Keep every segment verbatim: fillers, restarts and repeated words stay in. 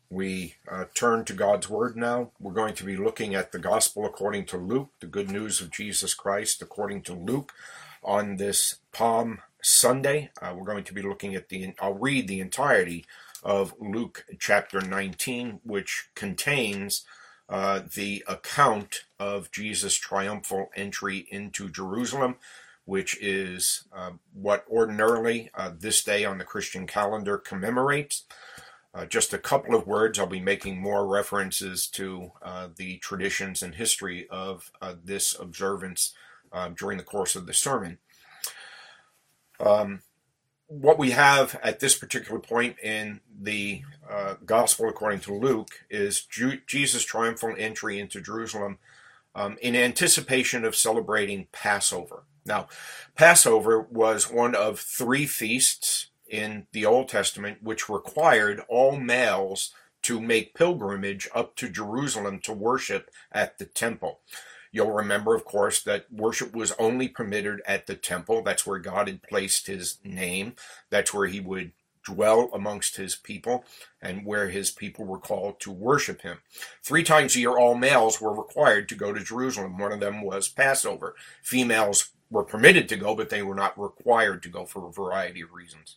We uh, turn to God's Word now. We're going to be looking at the Gospel according to Luke, the good news of Jesus Christ according to Luke, on this Palm Sunday. Uh, we're going to be looking at the, I'll read the entirety of Luke chapter nineteen, which contains uh, the account of Jesus' triumphal entry into Jerusalem, which is uh, what ordinarily uh, this day on the Christian calendar commemorates. Uh, just a couple of words. I'll be making more references to uh, the traditions and history of uh, this observance uh, during the course of the sermon. Um, what we have at this particular point in the uh, Gospel according to Luke is Ju- Jesus' triumphal entry into Jerusalem um, in anticipation of celebrating Passover. Now, Passover was one of three feasts in the Old Testament which required all males to make pilgrimage up to Jerusalem to worship at the temple. You'll remember, of course, that worship was only permitted at the temple. That's where God had placed his name. That's where he would dwell amongst his people and where his people were called to worship him. Three times a year, all males were required to go to Jerusalem. One of them was Passover. Females were permitted to go, but they were not required to go for a variety of reasons.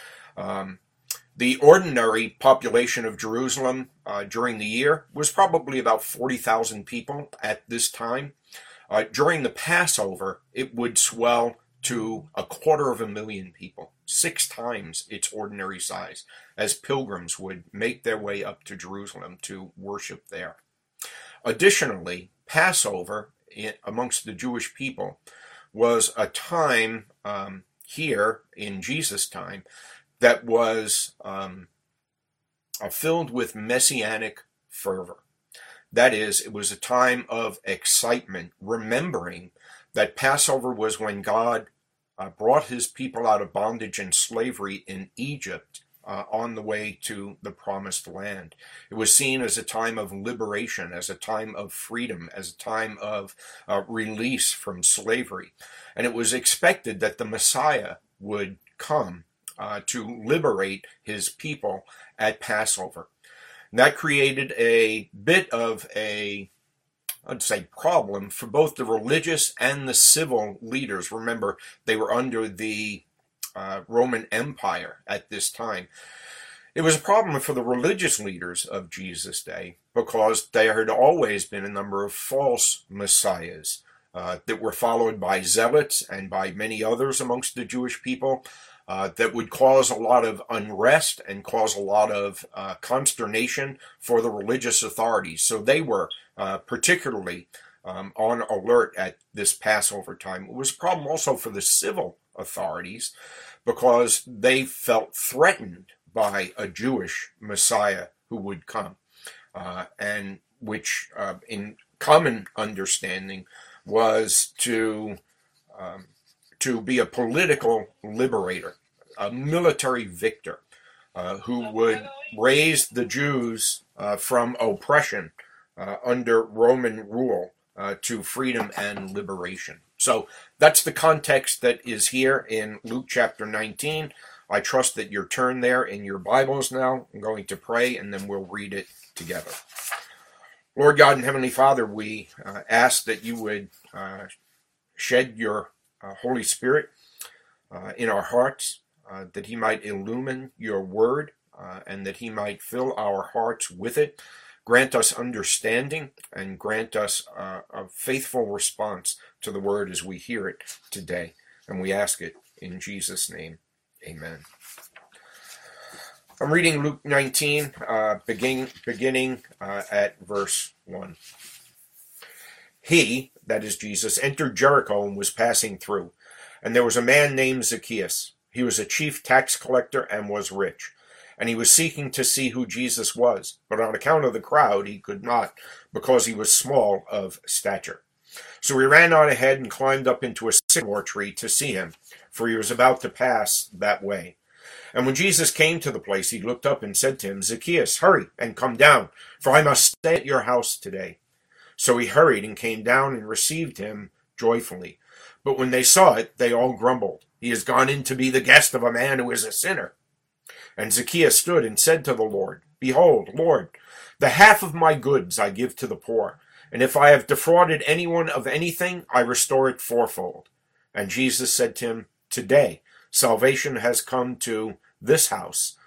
Um, the ordinary population of Jerusalem uh, during the year was probably about forty thousand people at this time. Uh, during the Passover, it would swell to a quarter of a million people, six times its ordinary size, as pilgrims would make their way up to Jerusalem to worship there. Additionally, Passover in, amongst the Jewish people was a time um, here in Jesus' time that was um, uh, filled with messianic fervor. That is, it was a time of excitement, remembering that Passover was when God uh, brought his people out of bondage and slavery in Egypt uh, on the way to the promised land. It was seen as a time of liberation, as a time of freedom, as a time of uh, release from slavery. And it was expected that the Messiah would come uh, to liberate his people at Passover. And that created a bit of a, I'd say, problem for both the religious and the civil leaders. Remember, they were under the uh, Roman Empire at this time. It was a problem for the religious leaders of Jesus' day because there had always been a number of false messiahs uh, that were followed by zealots and by many others amongst the Jewish people uh, that would cause a lot of unrest and cause a lot of uh, consternation for the religious authorities. So they were uh, particularly um, on alert at this Passover time. It was a problem also for the civil authorities because they felt threatened by a Jewish Messiah who would come, uh, and which, uh, in common understanding, was to um, to be a political liberator, a military victor, uh, who would raise the Jews uh, from oppression uh, under Roman rule uh, to freedom and liberation. So that's the context that is here in Luke chapter nineteen. I trust that you're turned there in your Bibles now. I'm going to pray and then we'll read it together. Lord God and Heavenly Father, we uh, ask that you would uh, shed your uh, Holy Spirit uh, in our hearts, uh, that he might illumine your word uh, and that he might fill our hearts with it. Grant us understanding and grant us uh, a faithful response to the word as we hear it today. And we ask it in Jesus' name. Amen. I'm reading Luke nineteen, uh, begin, beginning uh, at verse one. He, that is Jesus, entered Jericho and was passing through. And there was a man named Zacchaeus. He was a chief tax collector and was rich. And he was seeking to see who Jesus was. But on account of the crowd, he could not, because he was small of stature. So he ran on ahead and climbed up into a sycamore tree to see him, for he was about to pass that way. And when Jesus came to the place, he looked up and said to him, Zacchaeus, hurry and come down, for I must stay at your house today. So he hurried and came down and received him joyfully. But when they saw it, they all grumbled. He has gone in to be the guest of a man who is a sinner. And Zacchaeus stood and said to the Lord, Behold, Lord, the half of my goods I give to the poor, and if I have defrauded anyone of anything, I restore it fourfold. And Jesus said to him, Today salvation has come to this house,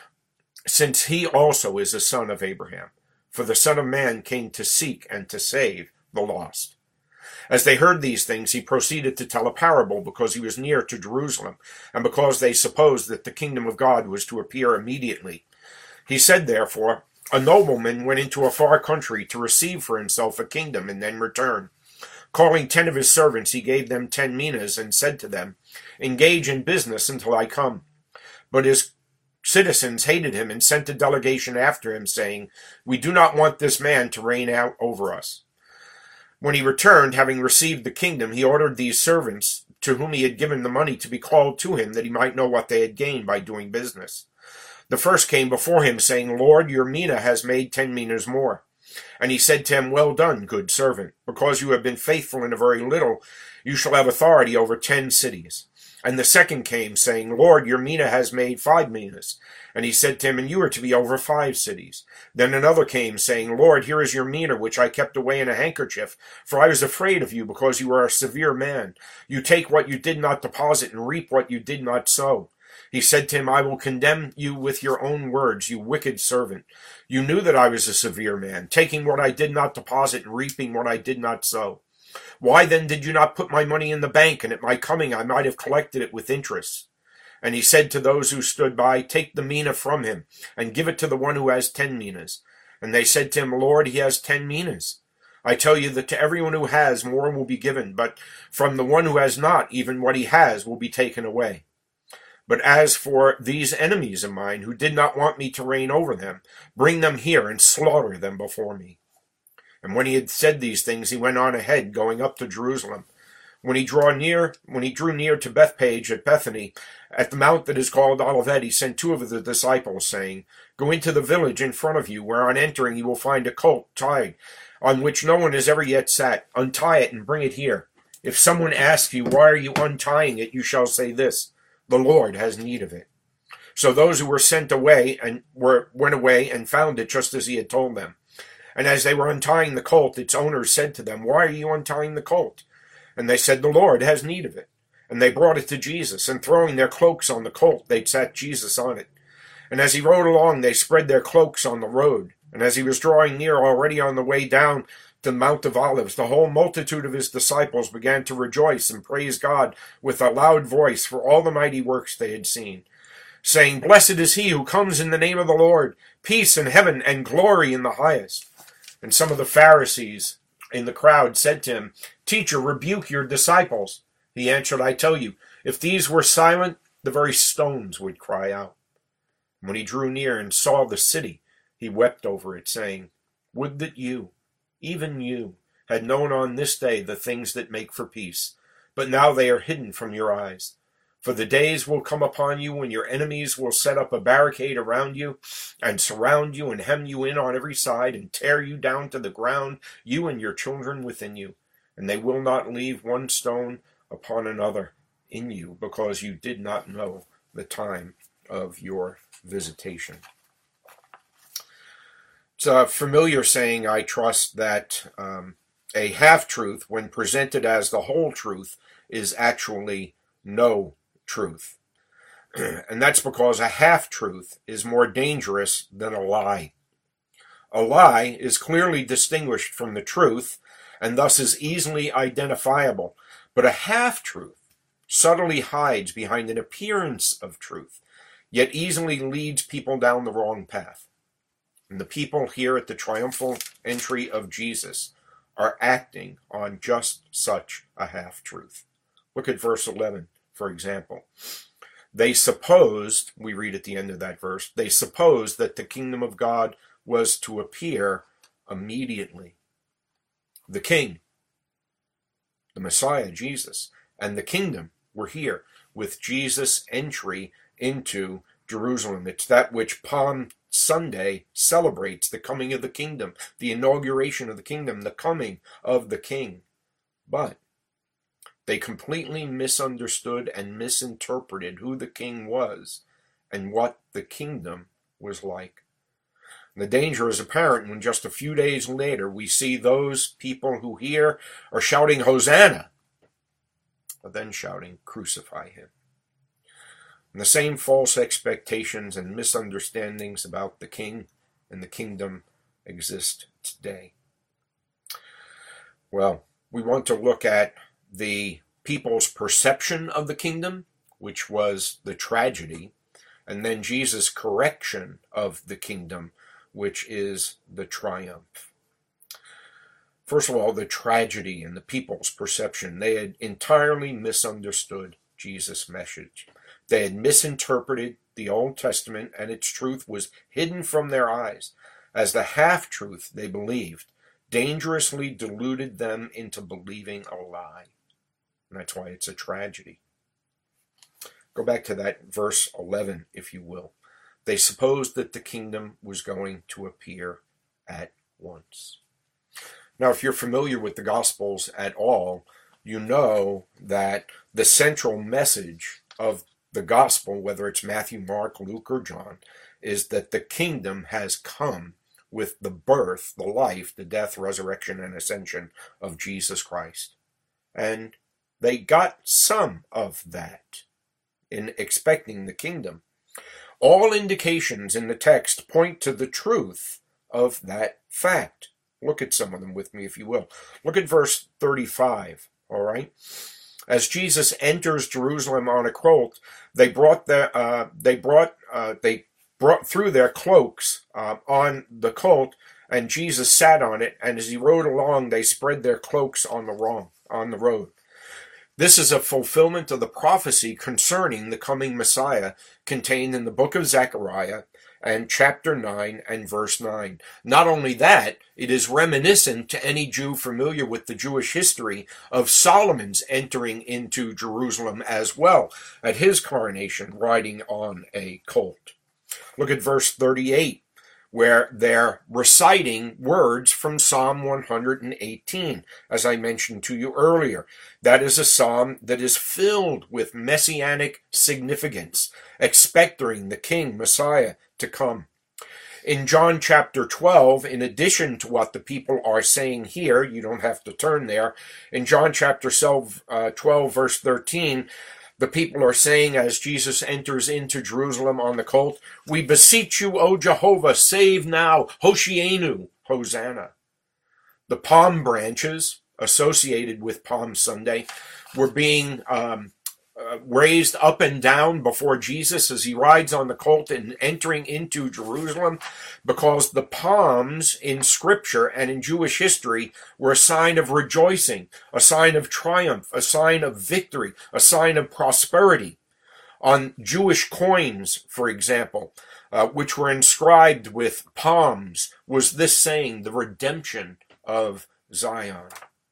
since he also is a son of Abraham. For the Son of Man came to seek and to save the lost. As they heard these things, he proceeded to tell a parable, because he was near to Jerusalem, and because they supposed that the kingdom of God was to appear immediately. He said, therefore, a nobleman went into a far country to receive for himself a kingdom and then return. Calling ten of his servants, he gave them ten minas and said to them, Engage in business until I come. But his citizens hated him and sent a delegation after him, saying, We do not want this man to reign out over us. When he returned, having received the kingdom, he ordered these servants, to whom he had given the money, to be called to him, that he might know what they had gained by doing business. The first came before him, saying, Lord, your mina has made ten minas more. And he said to him, Well done, good servant. Because you have been faithful in a very little, you shall have authority over ten cities. And the second came, saying, Lord, your mina has made five minas. And he said to him, And you are to be over five cities. Then another came, saying, Lord, here is your mina, which I kept away in a handkerchief, for I was afraid of you, because you are a severe man. You take what you did not deposit, and reap what you did not sow. He said to him, I will condemn you with your own words, you wicked servant. You knew that I was a severe man, taking what I did not deposit, and reaping what I did not sow. Why then did you not put my money in the bank, and at my coming I might have collected it with interest? And he said to those who stood by, Take the mina from him, and give it to the one who has ten minas. And they said to him, Lord, he has ten minas. I tell you that to everyone who has, more will be given, but from the one who has not, even what he has will be taken away. But as for these enemies of mine, who did not want me to reign over them, bring them here and slaughter them before me. And when he had said these things, he went on ahead, going up to Jerusalem. When he drew near, when he drew near to Bethpage at Bethany, at the mount that is called Olivet, he sent two of the disciples, saying, Go into the village in front of you, where on entering you will find a colt tied, on which no one has ever yet sat. Untie it and bring it here. If someone asks you, Why are you untying it? You shall say this, The Lord has need of it. So those who were sent away and were went away and found it just as he had told them. And as they were untying the colt, its owner said to them, Why are you untying the colt? And they said, The Lord has need of it. And they brought it to Jesus, and throwing their cloaks on the colt, they sat Jesus on it. And as he rode along, they spread their cloaks on the road. And as he was drawing near, already on the way down to the Mount of Olives, the whole multitude of his disciples began to rejoice and praise God with a loud voice for all the mighty works they had seen, saying, Blessed is he who comes in the name of the Lord, peace in heaven and glory in the highest. And some of the Pharisees in the crowd said to him, Teacher, rebuke your disciples. He answered, I tell you, if these were silent, the very stones would cry out. When he drew near and saw the city, he wept over it, saying, Would that you, even you, had known on this day the things that make for peace, but now they are hidden from your eyes. For the days will come upon you when your enemies will set up a barricade around you, and surround you and hem you in on every side, and tear you down to the ground, you and your children within you. And they will not leave one stone upon another in you, because you did not know the time of your visitation. It's a familiar saying, I trust, that um, a half-truth, when presented as the whole truth, is actually no truth. And that's because a half-truth is more dangerous than a lie. A lie is clearly distinguished from the truth, and thus is easily identifiable. But a half-truth subtly hides behind an appearance of truth, yet easily leads people down the wrong path. And the people here at the triumphal entry of Jesus are acting on just such a half-truth. Look at verse eleven, for example. They supposed, we read at the end of that verse, they supposed that the kingdom of God was to appear immediately. The king, the Messiah, Jesus, and the kingdom were here with Jesus' entry into Jerusalem. It's that which Palm Sunday celebrates, the coming of the kingdom, the inauguration of the kingdom, the coming of the king. But they completely misunderstood and misinterpreted who the king was and what the kingdom was like. The danger is apparent when just a few days later we see those people who hear are shouting Hosanna, but then shouting, crucify him. And the same false expectations and misunderstandings about the king and the kingdom exist today. Well, we want to look at the people's perception of the kingdom, which was the tragedy, and then Jesus' correction of the kingdom, which is the triumph. First of all, the tragedy and the people's perception. They had entirely misunderstood Jesus' message. They had misinterpreted the Old Testament, and its truth was hidden from their eyes, as the half-truth they believed dangerously deluded them into believing a lie. And that's why it's a tragedy. Go back to that verse eleven, if you will. They supposed that the kingdom was going to appear at once. Now, if you're familiar with the Gospels at all, you know that the central message of the Gospel, whether it's Matthew, Mark, Luke, or John, is that the kingdom has come with the birth, the life, the death, resurrection, and ascension of Jesus Christ. And they got some of that in expecting the kingdom. All indications in the text point to the truth of that fact. Look at some of them with me, if you will. Look at verse thirty-five, all right? As Jesus enters Jerusalem on a colt, they brought their, uh, they brought, uh, they brought through their cloaks uh, on the colt, and Jesus sat on it. And as he rode along, they spread their cloaks on the wrong on the road. This is a fulfillment of the prophecy concerning the coming Messiah contained in the book of Zechariah and chapter nine and verse nine. Not only that, it is reminiscent to any Jew familiar with the Jewish history of Solomon's entering into Jerusalem as well at his coronation, riding on a colt. Look at verse thirty-eight, where they're reciting words from Psalm one hundred eighteen, as I mentioned to you earlier. That is a psalm that is filled with messianic significance, expecting the King, Messiah, to come. In John chapter twelve, in addition to what the people are saying here, you don't have to turn there, in John chapter twelve, verse thirteen, the people are saying as Jesus enters into Jerusalem on the colt, "We beseech you, O Jehovah, save now, Hoshienu, Hosanna." The palm branches associated with Palm Sunday were being um, uh, raised up and down before Jesus as he rides on the colt and entering into Jerusalem, because the palms in Scripture and in Jewish history were a sign of rejoicing, a sign of triumph, a sign of victory, a sign of prosperity. On Jewish coins, for example, uh, which were inscribed with palms, was this saying, the redemption of Zion.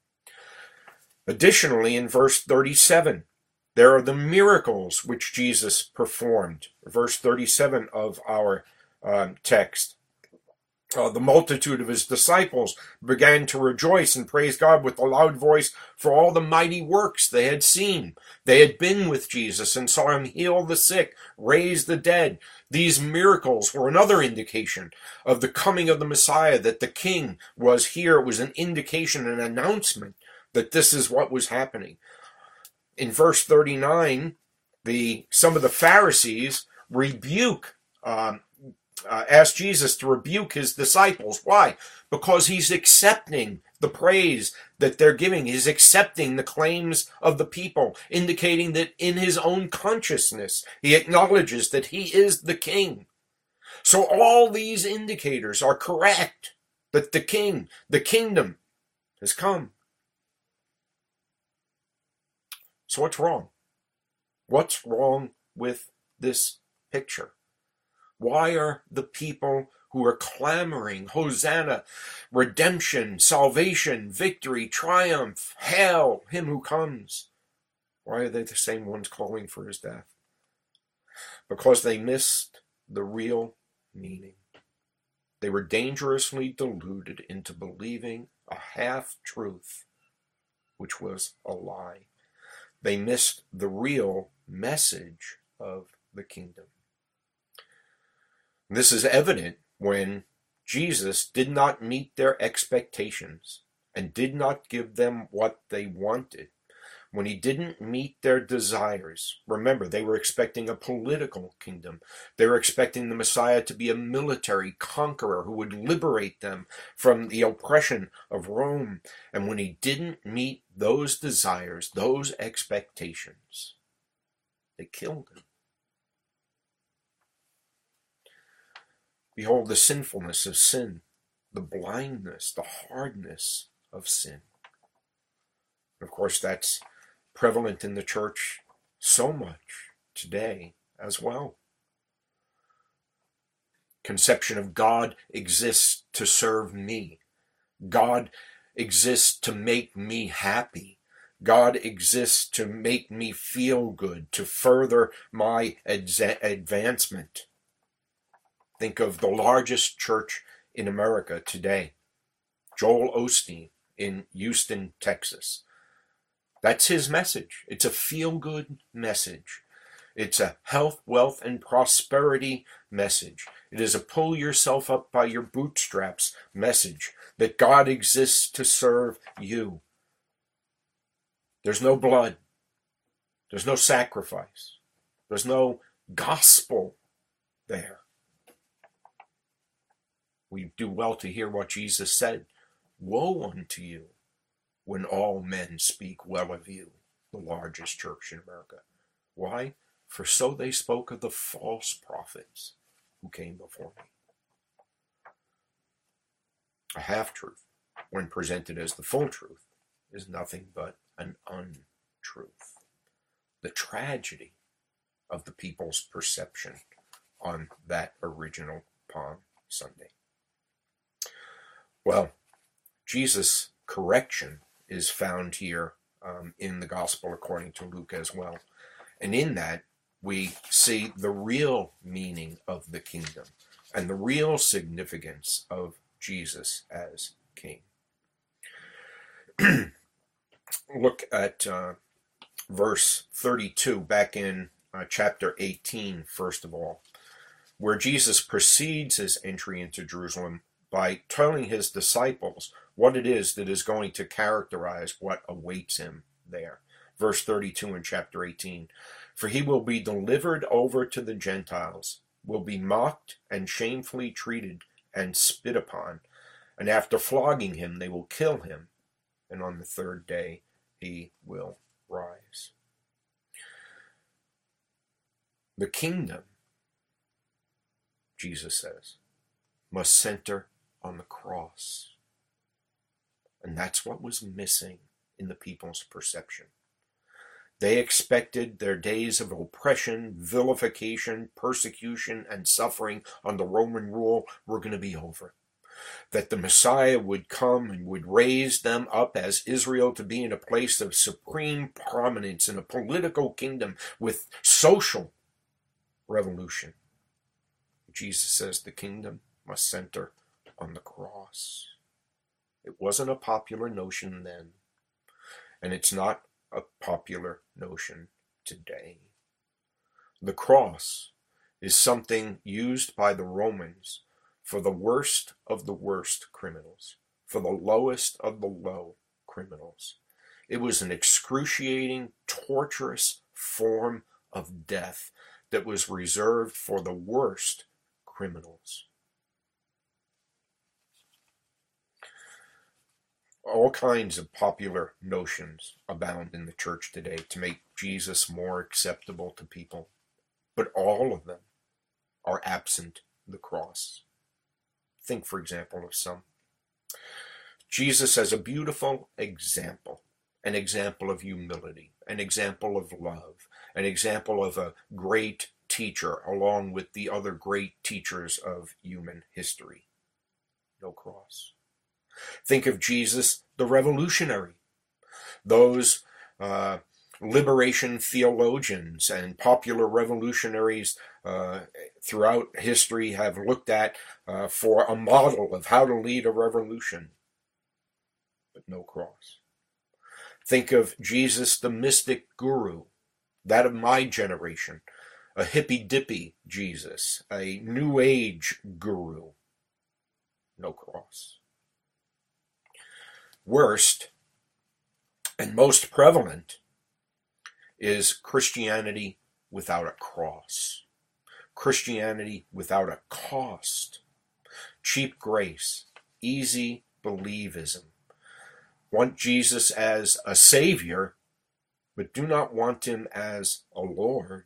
Additionally, in verse thirty-seven, there are the miracles which Jesus performed. Verse thirty-seven of our um, text. Uh, the multitude of his disciples began to rejoice and praise God with a loud voice for all the mighty works they had seen. They had been with Jesus and saw him heal the sick, raise the dead. These miracles were another indication of the coming of the Messiah, that the King was here. It was an indication, an announcement that this is what was happening. In verse thirty-nine, the some of the Pharisees rebuke, um, uh, ask Jesus to rebuke his disciples. Why? Because he's accepting the praise that they're giving. He's accepting the claims of the people, indicating that in his own consciousness, he acknowledges that he is the King. So all these indicators are correct, that the King, the kingdom, has come. So what's wrong? What's wrong with this picture? Why are the people who are clamoring, Hosanna, redemption, salvation, victory, triumph, hail him who comes, why are they the same ones calling for his death? Because they missed the real meaning. They were dangerously deluded into believing a half-truth, which was a lie. They missed the real message of the kingdom. This is evident when Jesus did not meet their expectations and did not give them what they wanted. When he didn't meet their desires, remember, they were expecting a political kingdom. They were expecting the Messiah to be a military conqueror who would liberate them from the oppression of Rome. And when he didn't meet those desires, those expectations, they killed him. Behold the sinfulness of sin, the blindness, the hardness of sin. Of course, that's prevalent in the church so much today as well. Conception of God exists to serve me. God exists to make me happy. God exists to make me feel good, to further my advancement. Think of the largest church in America today, Joel Osteen in Houston, Texas. That's his message. It's a feel-good message. It's a health, wealth, and prosperity message. It is a pull yourself up by your bootstraps message, that God exists to serve you. There's no blood. There's no sacrifice. There's no gospel there. We do well to hear what Jesus said. Woe unto you when all men speak well of you, the largest church in America. Why? For so they spoke of the false prophets who came before me. A half-truth, when presented as the full truth, is nothing but an untruth. The tragedy of the people's perception on that original Palm Sunday. Well, Jesus' correction is found here um, in the Gospel according to Luke as well. And in that, we see the real meaning of the kingdom and the real significance of Jesus as king. Look at uh, verse thirty-two, back in uh, chapter eighteen, first of all, where Jesus precedes his entry into Jerusalem by telling his disciples what it is that is going to characterize what awaits him there. Verse thirty-two in chapter eighteen, for he will be delivered over to the Gentiles, will be mocked and shamefully treated and spit upon, and after flogging him they will kill him, and on the third day he will rise. The kingdom, Jesus says, must center on the cross. And that's what was missing in the people's perception. They expected their days of oppression, vilification, persecution, and suffering under Roman rule were going to be over. That the Messiah would come and would raise them up as Israel to be in a place of supreme prominence in a political kingdom with social revolution. Jesus says the kingdom must center on the cross. It wasn't a popular notion then, and it's not a popular notion today. The cross is something used by the Romans for the worst of the worst criminals, for the lowest of the low criminals. It was an excruciating, torturous form of death that was reserved for the worst criminals. All kinds of popular notions abound in the church today to make Jesus more acceptable to people, but all of them are absent the cross. Think, for example, of some. Jesus as a beautiful example, an example of humility, an example of love, an example of a great teacher along with the other great teachers of human history. No cross. Think of Jesus, the revolutionary. Those uh, liberation theologians and popular revolutionaries uh, throughout history have looked at uh, for a model of how to lead a revolution. But no cross. Think of Jesus, the mystic guru, that of my generation, a hippy-dippy Jesus, a New Age guru. no cross. Worst and most prevalent is Christianity without a cross. Christianity without a cost. Cheap grace. Easy believism. Want Jesus as a savior, but do not want him as a Lord.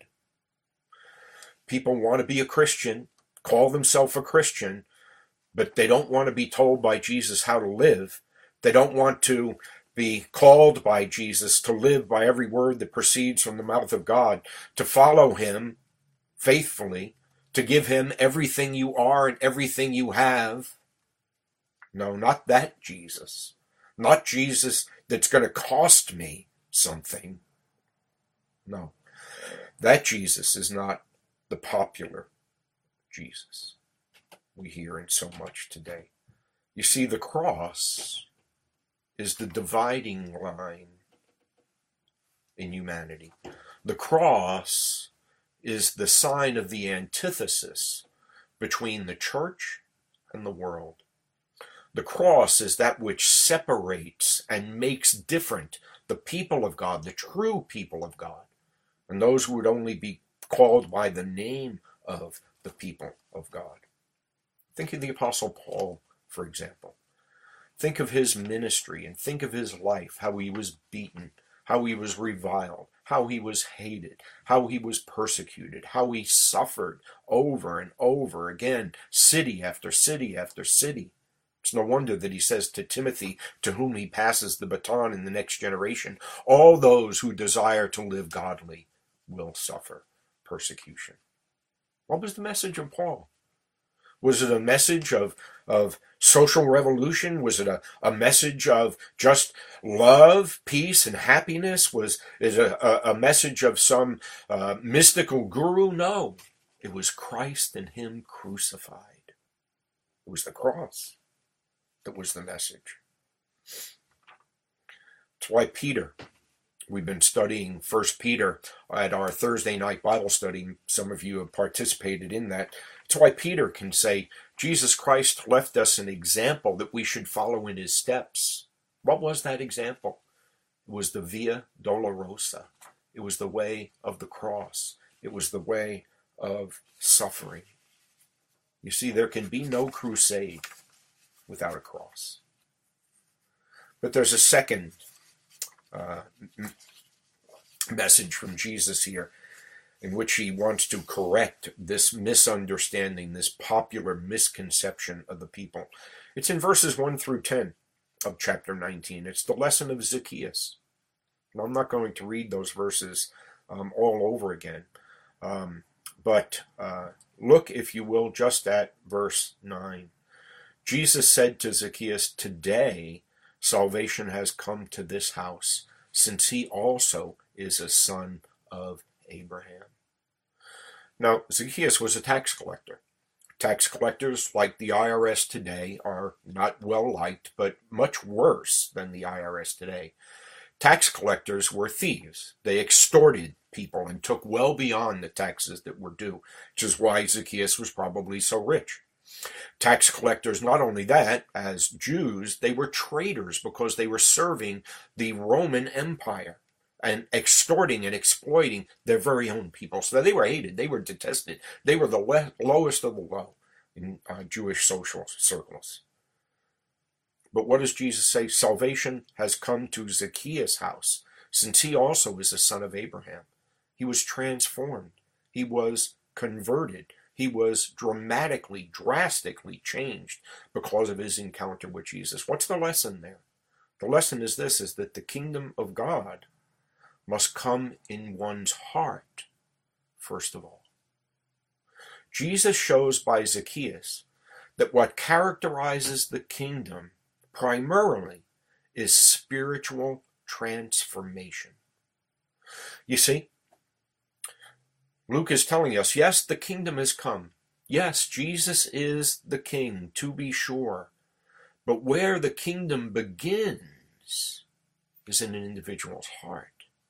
People want to be a Christian, call themselves a Christian, but they don't want to be told by Jesus how to live. They don't want to be called by Jesus to live by every word that proceeds from the mouth of God, to follow him faithfully, to give him everything you are and everything you have. No, not that Jesus. Not Jesus that's going to cost me something. No, that Jesus is not the popular Jesus we hear in so much today. You see, the cross is the dividing line in humanity. The cross is the sign of the antithesis between the church and the world. The cross is that which separates and makes different the people of God, the true people of God, and those who would only be called by the name of the people of God. Think of the Apostle Paul, for example. Think of his ministry and think of his life, how he was beaten, how he was reviled, how he was hated, how he was persecuted, how he suffered over and over again, city after city after city. It's no wonder that he says to Timothy, to whom he passes the baton in the next generation, all those who desire to live godly will suffer persecution. What was the message of Paul? Was it a message of, of social revolution? Was it a, a message of just love, peace, and happiness? Was it a, a, a message of some uh, mystical guru? No. It was Christ and him crucified. It was the cross that was the message. That's why Peter, we've been studying First Peter at our Thursday night Bible study. Some of you have participated in that. That's why Peter can say, Jesus Christ left us an example that we should follow in his steps. What was that example? It was the Via Dolorosa. It was the way of the cross. It was the way of suffering. You see, there can be no crusade without a cross. But there's a second uh, message from Jesus here in which he wants to correct this misunderstanding, this popular misconception of the people. It's in verses one through ten of chapter nineteen. It's the lesson of Zacchaeus. And I'm not going to read those verses um, all over again, um, but uh, look, if you will, just at verse nine. Jesus said to Zacchaeus, "Today salvation has come to this house, since he also is a son of Abraham." Now, Zacchaeus was a tax collector. Tax collectors, like the I R S today, are not well liked, but much worse than the I R S today. Tax collectors were thieves. They extorted people and took well beyond the taxes that were due, which is why Zacchaeus was probably so rich. Tax collectors, not only that, as Jews, they were traitors because they were serving the Roman Empire and extorting and exploiting their very own people. So they were hated. They were detested. They were the le- lowest of the low in uh, Jewish social circles. But what does Jesus say? Salvation has come to Zacchaeus' house, since he also is a son of Abraham. He was transformed. He was converted. He was dramatically, drastically changed because of his encounter with Jesus. What's the lesson there? The lesson is this, is that the kingdom of God must come in one's heart, first of all. Jesus shows by Zacchaeus that what characterizes the kingdom primarily is spiritual transformation. You see, Luke is telling us, yes, the kingdom has come. Yes, Jesus is the king, to be sure. But where the kingdom begins is in an individual's heart.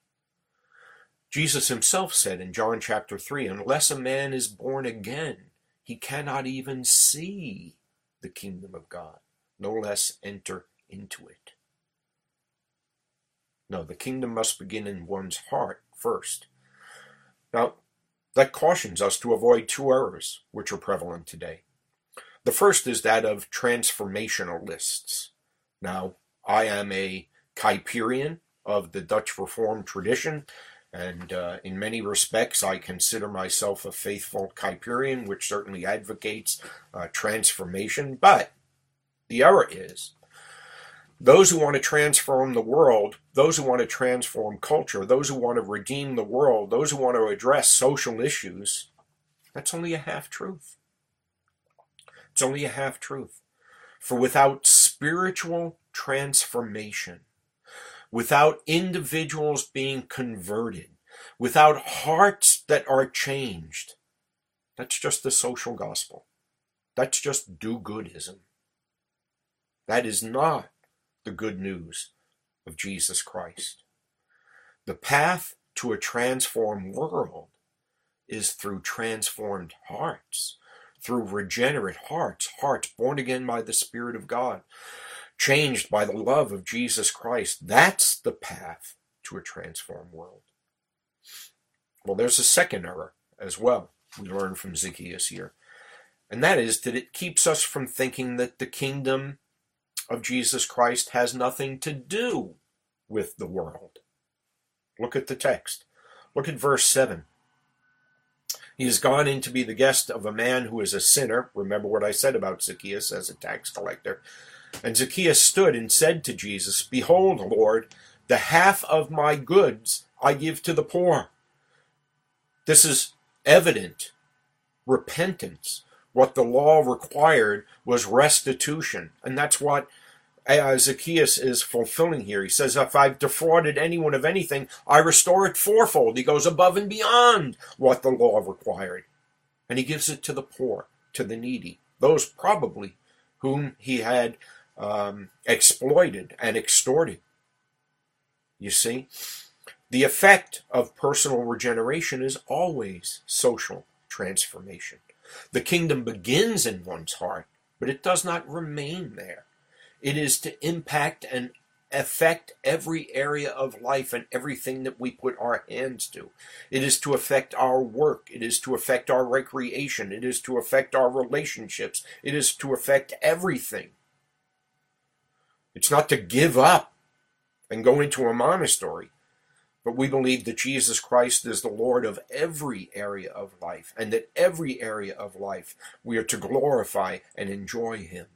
Jesus himself said in John chapter three, unless a man is born again, he cannot even see the kingdom of God. No less enter into it. No, the kingdom must begin in one's heart first. Now, that cautions us to avoid two errors which are prevalent today. The first is that of transformationalists. Now, I am a Kuyperian of the Dutch Reformed tradition, and uh, in many respects I consider myself a faithful Kuyperian, which certainly advocates uh, transformation. But the error is, those who want to transform the world, those who want to transform culture, those who want to redeem the world, those who want to address social issues, that's only a half-truth. It's only a half-truth. For without spiritual transformation, without individuals being converted, without hearts that are changed, that's just the social gospel. That's just do-goodism. That is not the good news of Jesus Christ. The path to a transformed world is through transformed hearts, through regenerate hearts, hearts born again by the Spirit of God, changed by the love of Jesus Christ. That's the path to a transformed world. Well, there's a second error as well we learn from Zacchaeus here, and that is that it keeps us from thinking that the kingdom of Jesus Christ has nothing to do with the world. Look at the text. Look at verse seven. He has gone in to be the guest of a man who is a sinner. Remember what I said about Zacchaeus as a tax collector. And Zacchaeus stood and said to Jesus, "Behold, Lord, the half of my goods I give to the poor." This is evident repentance. What the law required was restitution. And that's what uh, Zacchaeus is fulfilling here. He says, if I've defrauded anyone of anything, I restore it fourfold. He goes above and beyond what the law required. And he gives it to the poor, to the needy, those probably whom he had um, exploited and extorted. You see, the effect of personal regeneration is always social transformation. The kingdom begins in one's heart, but it does not remain there. It is to impact and affect every area of life and everything that we put our hands to. It is to affect our work. It is to affect our recreation. It is to affect our relationships. It is to affect everything. It's not to give up and go into a monastery. But we believe that Jesus Christ is the Lord of every area of life, and that every area of life we are to glorify and enjoy Him.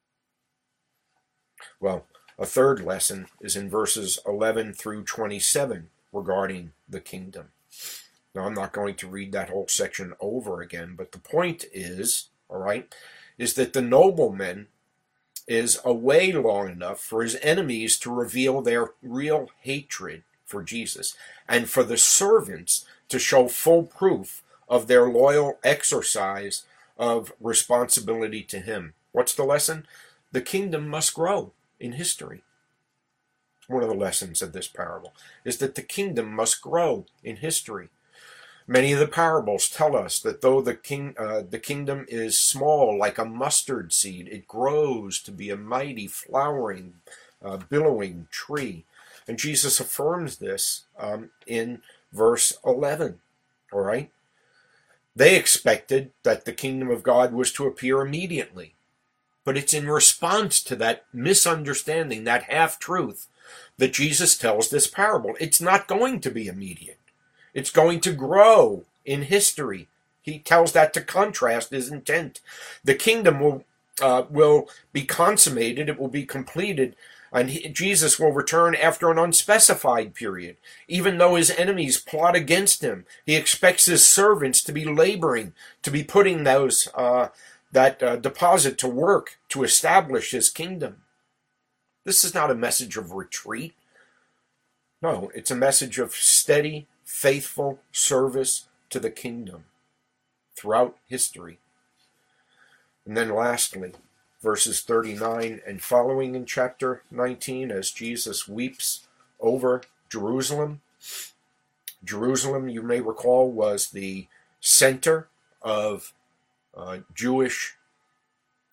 Well, a third lesson is in verses eleven through twenty-seven regarding the kingdom. Now, I'm not going to read that whole section over again, but the point is, all right, is that the nobleman is away long enough for his enemies to reveal their real hatred for Jesus, and for the servants to show full proof of their loyal exercise of responsibility to Him. What's the lesson? The kingdom must grow in history. One of the lessons of this parable is that the kingdom must grow in history. Many of the parables tell us that though the king, uh, the kingdom is small, like a mustard seed, it grows to be a mighty, flowering, uh, billowing tree. And Jesus affirms this um, in verse eleven, all right? They expected that the kingdom of God was to appear immediately. But it's in response to that misunderstanding, that half-truth, that Jesus tells this parable. It's not going to be immediate. It's going to grow in history. He tells that to contrast his intent. The kingdom will, uh, will be consummated. It will be completed. And he, Jesus will return after an unspecified period. Even though his enemies plot against him, he expects his servants to be laboring, to be putting those uh, that uh, deposit to work to establish his kingdom. This is not a message of retreat. No, it's a message of steady, faithful service to the kingdom throughout history. And then lastly, verses thirty-nine and following in chapter nineteen, as Jesus weeps over Jerusalem. Jerusalem, you may recall, was the center of uh, Jewish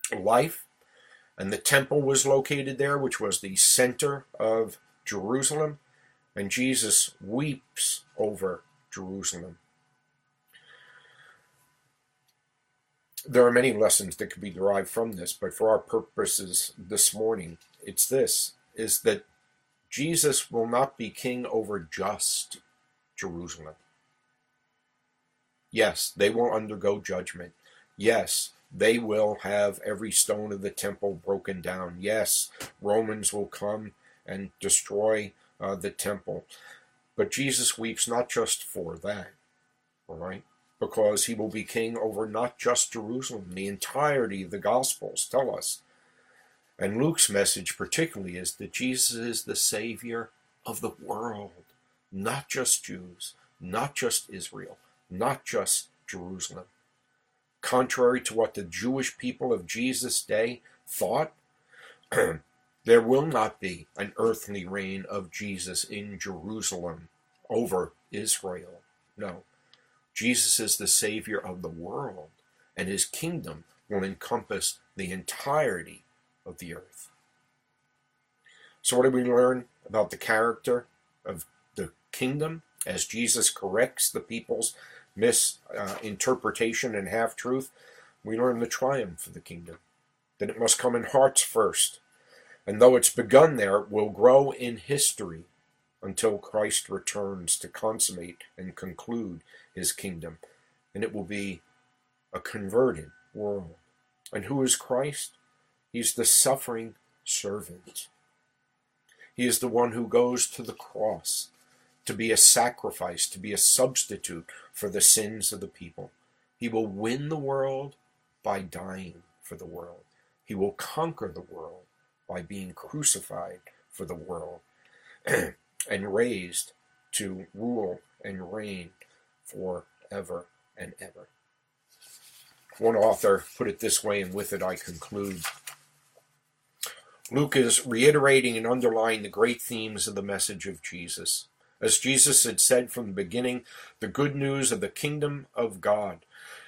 life, and the temple was located there, which was the center of Jerusalem, and Jesus weeps over Jerusalem. There are many lessons that could be derived from this, but for our purposes this morning, it's this, is that Jesus will not be king over just Jerusalem. Yes, they will undergo judgment. Yes, they will have every stone of the temple broken down. Yes, Romans will come and destroy uh, the temple. But Jesus weeps not just for that, all right? Because he will be king over not just Jerusalem. The entirety of the Gospels tell us. And Luke's message particularly is that Jesus is the Savior of the world. Not just Jews, not just Israel, not just Jerusalem. Contrary to what the Jewish people of Jesus' day thought, there will not be an earthly reign of Jesus in Jerusalem over Israel. No. Jesus is the Savior of the world, and his kingdom will encompass the entirety of the earth. So what do we learn about the character of the kingdom as Jesus corrects the people's misinterpretation uh, and half-truth? We learn the triumph of the kingdom, that it must come in hearts first, and though it's begun there, it will grow in history until Christ returns to consummate and conclude his kingdom, and it will be a converted world. And who is Christ? He's the suffering servant. He is the one who goes to the cross to be a sacrifice, to be a substitute for the sins of the people. He will win the world by dying for the world. He will conquer the world by being crucified for the world and raised to rule and reign forever and ever. One author put it this way, and with it I conclude. Luke is reiterating and underlying the great themes of the message of Jesus. As Jesus had said from the beginning, the good news of the kingdom of God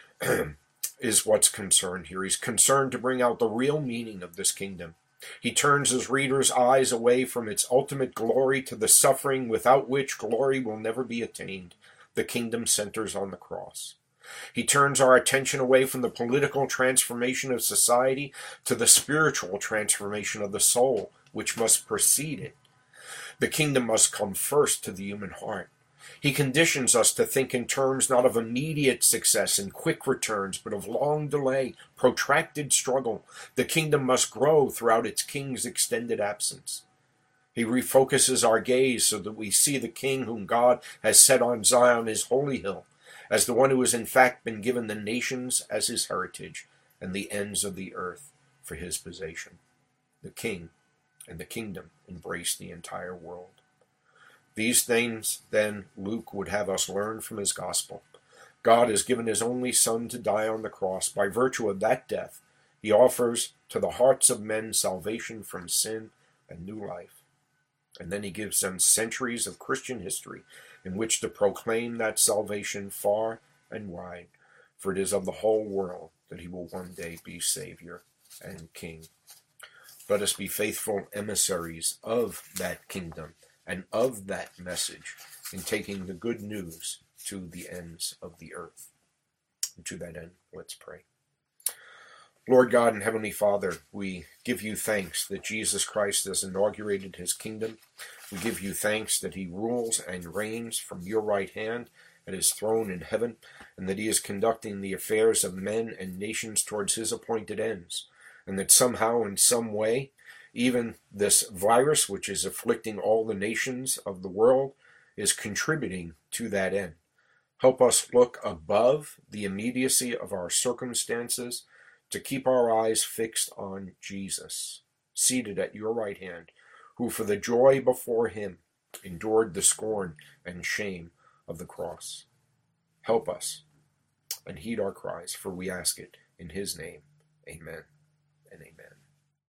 is what's concerned here. He's concerned to bring out the real meaning of this kingdom. He turns his readers' eyes away from its ultimate glory to the suffering without which glory will never be attained. The kingdom centers on the cross. He turns our attention away from the political transformation of society to the spiritual transformation of the soul, which must precede it. The kingdom must come first to the human heart. He conditions us to think in terms not of immediate success and quick returns, but of long delay, protracted struggle. The kingdom must grow throughout its king's extended absence. He refocuses our gaze so that we see the king whom God has set on Zion, his holy hill, as the one who has in fact been given the nations as his heritage and the ends of the earth for his possession. The king and the kingdom embrace the entire world. These things, then, Luke would have us learn from his gospel. God has given his only Son to die on the cross. By virtue of that death, he offers to the hearts of men salvation from sin and new life. And then he gives them centuries of Christian history in which to proclaim that salvation far and wide, for it is of the whole world that he will one day be Savior and King. Let us be faithful emissaries of that kingdom and of that message in taking the good news to the ends of the earth. And to that end, let's pray. Lord God and Heavenly Father, we give you thanks that Jesus Christ has inaugurated his kingdom. We give you thanks that he rules and reigns from your right hand at his throne in heaven, and that he is conducting the affairs of men and nations towards his appointed ends, and that somehow, in some way, even this virus, which is afflicting all the nations of the world, is contributing to that end. Help us look above the immediacy of our circumstances to keep our eyes fixed on Jesus, seated at your right hand, who for the joy before him endured the scorn and shame of the cross. Help us and heed our cries, for we ask it in his name. Amen and amen.